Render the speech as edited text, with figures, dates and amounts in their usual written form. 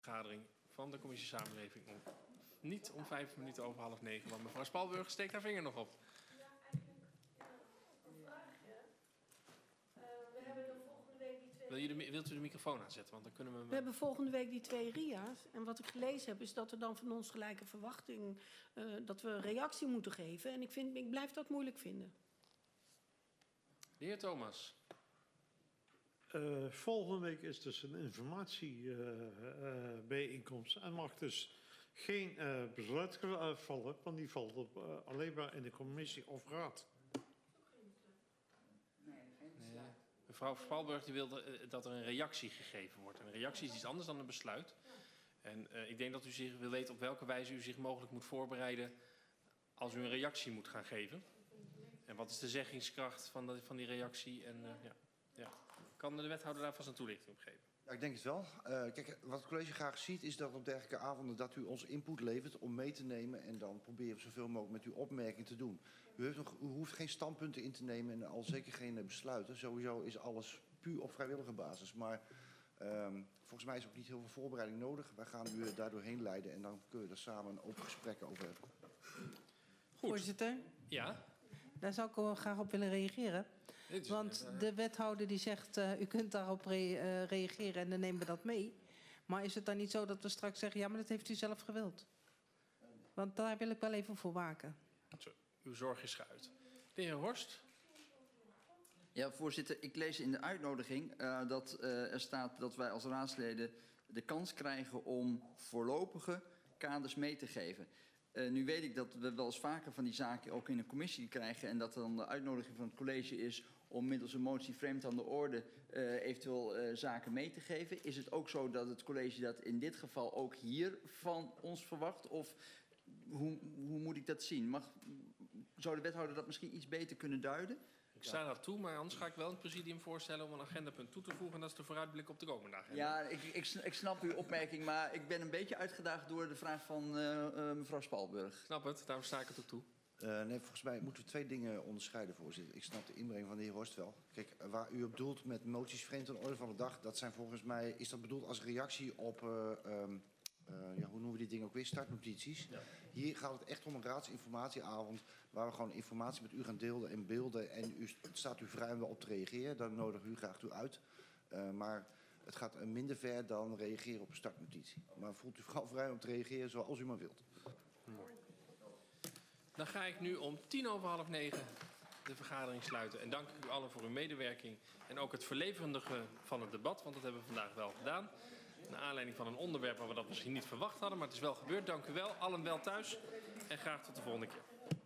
vergadering van de commissie Samenleving niet om 5 minuten over 8:30, want mevrouw Spalburg steekt haar vinger nog op. Ja, eigenlijk een vraagje. We hebben dan volgende week die twee... Wilt u de microfoon aanzetten? Want dan kunnen we... We hebben volgende week die 2 RIA's. En wat ik gelezen heb, is dat er dan van ons gelijke verwachting... dat we een reactie moeten geven. En ik blijf dat moeilijk vinden. De heer Thomas. Volgende week is dus een informatiebijeenkomst. En mag dus geen besluit vallen, want die valt op, alleen maar in de commissie of raad. Mevrouw Spalburg die wil dat er een reactie gegeven wordt. Een reactie is iets anders dan een besluit. En ik denk dat u zich wil weten op welke wijze u zich mogelijk moet voorbereiden als u een reactie moet gaan geven. En wat is de zeggingskracht van die reactie? En ja. Kan de wethouder daar vast een toelichting op geven? Ja, ik denk het wel. Kijk, wat het college graag ziet is dat op dergelijke avonden dat u ons input levert om mee te nemen en dan proberen we zoveel mogelijk met uw opmerking te doen. U hoeft geen standpunten in te nemen en al zeker geen besluiten. Sowieso is alles puur op vrijwillige basis. Maar volgens mij is ook niet heel veel voorbereiding nodig. Wij gaan u daardoor heen leiden en dan kunnen we er samen een open gesprek over hebben. Goed. Voorzitter? Ja? Daar zou ik wel graag op willen reageren. Want de wethouder die zegt, u kunt daarop reageren en dan nemen we dat mee. Maar is het dan niet zo dat we straks zeggen, ja, maar dat heeft u zelf gewild? Want daar wil ik wel even voor waken. Zo, uw zorg is geuit. De heer Horst. Ja, voorzitter, ik lees in de uitnodiging dat er staat dat wij als raadsleden de kans krijgen om voorlopige kaders mee te geven. Nu weet ik dat we wel eens vaker van die zaken ook in een commissie krijgen en dat dan de uitnodiging van het college is om middels een motie vreemd aan de orde eventueel zaken mee te geven. Is het ook zo dat het college dat in dit geval ook hier van ons verwacht? Of hoe moet ik dat zien? Zou de wethouder dat misschien iets beter kunnen duiden? Ik sta daar toe, maar anders ga ik wel het presidium voorstellen om een agendapunt toe te voegen. En dat is de vooruitblik op de komende agenda. Ja, ik snap uw opmerking, maar ik ben een beetje uitgedaagd door de vraag van mevrouw Spalburg. Ik snap het, daarom sta ik het ook toe. Nee, volgens mij moeten we 2 dingen onderscheiden, voorzitter. Ik snap de inbreng van de heer Horst wel. Kijk, waar u op doelt met moties vreemd aan de orde van de dag, dat zijn volgens mij, is dat bedoeld als reactie op... hoe noemen we die dingen ook weer? Startnotities. Ja. Hier gaat het echt om een raadsinformatieavond waar we gewoon informatie met u gaan delen en beelden. En staat u vrij om wel op te reageren. Dan nodig u graag toe uit. Maar het gaat minder ver dan reageren op een startnotitie. Maar voelt u vooral vrij om te reageren zoals u maar wilt. Mooi. Dan ga ik nu om 9:10 de vergadering sluiten. En dank ik u allen voor uw medewerking. En ook het verlevendigen van het debat, want dat hebben we vandaag wel gedaan. Naar aanleiding van een onderwerp waar we dat misschien niet verwacht hadden, maar het is wel gebeurd. Dank u wel, allen wel thuis en graag tot de volgende keer.